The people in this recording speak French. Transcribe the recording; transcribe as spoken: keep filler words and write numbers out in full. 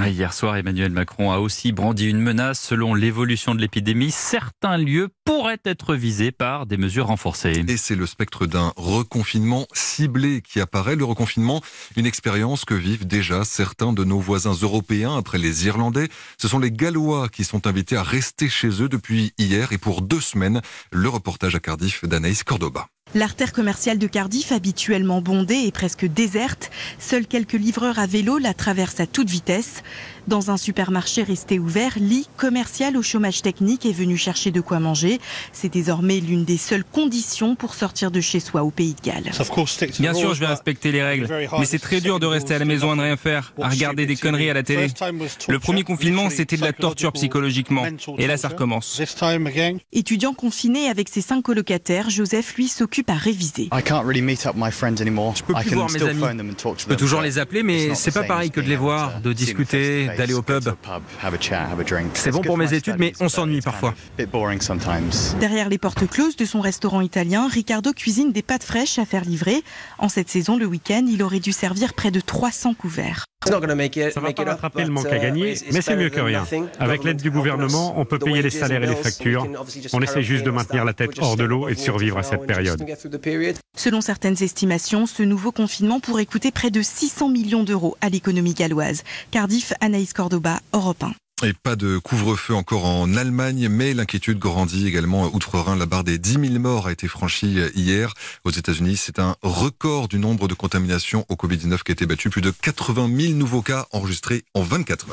Ah, hier soir, Emmanuel Macron a aussi brandi une menace. Selon l'évolution de l'épidémie, certains lieux pourraient être visés par des mesures renforcées. Et c'est le spectre d'un reconfinement ciblé qui apparaît. Le reconfinement, une expérience que vivent déjà certains de nos voisins européens après les Irlandais. Ce sont les Gallois qui sont invités à rester chez eux depuis hier et pour deux semaines. Le reportage à Cardiff d'Anaïs Cordoba. L'artère commerciale de Cardiff, habituellement bondée et presque déserte, seuls quelques livreurs à vélo la traversent à toute vitesse. Dans un supermarché resté ouvert, Lee, commercial au chômage technique, est venu chercher de quoi manger. C'est désormais l'une des seules conditions pour sortir de chez soi au Pays de Galles. Bien sûr, je vais respecter les règles, mais c'est très dur de rester à la maison à ne rien faire, à regarder des conneries à la télé. Le premier confinement, c'était de la torture psychologiquement. Et là, ça recommence. Étudiant confiné avec ses cinq colocataires, Joseph, lui, s'occupe à réviser. Je peux plus voir mes amis. Je peux toujours les appeler, mais c'est pas pareil que de les voir, de discuter, d'aller au pub. C'est bon pour mes études, mais on s'ennuie parfois. Derrière les portes closes de son restaurant italien, Ricardo cuisine des pâtes fraîches à faire livrer. En cette saison, le week-end, il aurait dû servir près de trois cents couverts. Ça ne va pas rattraper le manque à gagner, mais c'est mieux que rien. Avec l'aide du gouvernement, on peut payer les salaires et les factures. On essaie juste de maintenir la tête hors de l'eau et de survivre à cette période. Selon certaines estimations, ce nouveau confinement pourrait coûter près de six cents millions d'euros à l'économie galloise. Cardiff, Anaïs Cordoba, Europe un. Et pas de couvre-feu encore en Allemagne, mais l'inquiétude grandit également outre-Rhin. La barre des dix mille morts a été franchie hier. Aux États-Unis, c'est un record du nombre de contaminations au covid dix-neuf qui a été battu. Plus de quatre-vingt mille nouveaux cas enregistrés en vingt-quatre heures.